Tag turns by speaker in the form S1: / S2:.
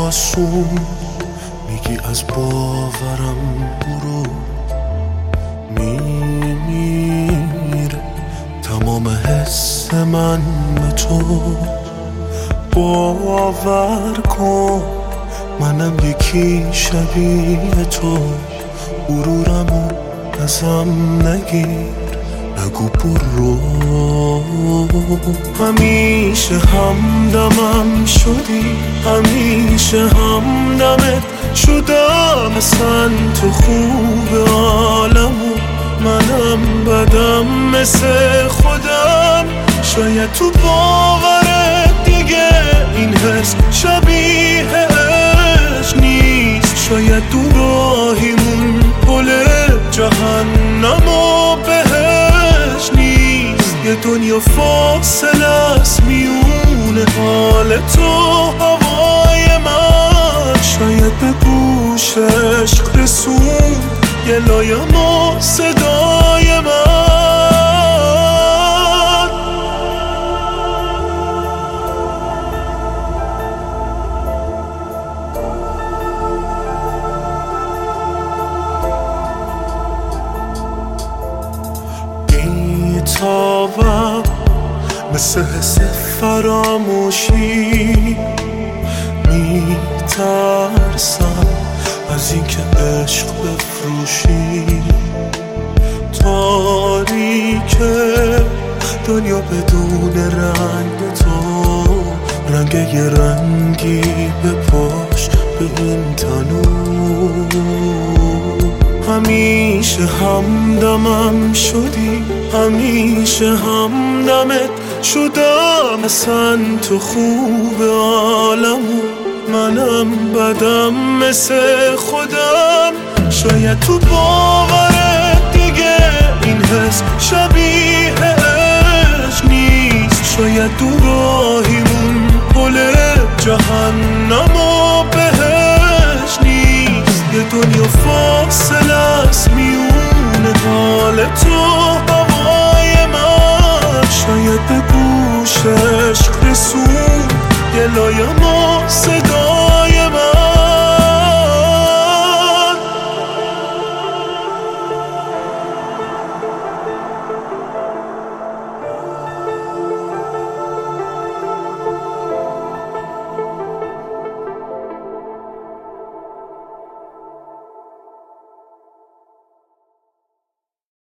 S1: آسون میگی از باورم برو، میمیره تمام حس من به تو. باور کن منم یکی شبیه تو، غرورمو ازم نگیر، نگو برو. همیشه همدمم شدی، همیشه همدمت شدم، مثل تو خوب عالمو، منم بدم مثل خودم. شاید تو باورت دیگه این حس شبیهش نیست، شاید دو راهیمون پل جهنم و بهش نیست. یه دنیا فاصله است میونه حال تو هوای من، شاید به گوش عشق رسون یه لایم و صدای من. بی‌تابم مثل حس فراموشی، میترسم از اینکه عشق بفروشی. تاریکه دنیا بدون رنگ تو، رنگ یه رنگی بپاش به این تنور. همیشه همدمم شدی، همیشه همدمت شدم، مثل تو خوب عالمو، منم بدم مثل خودم. شاید تو باورت دیگه این حس شبیهش نیست، شاید دو راهیمون پل جهنم و بهش نیست. یه دنیا فاصله است میونه حال تو هوای من، شاید به گوش عشق رسون یه لایم و صدا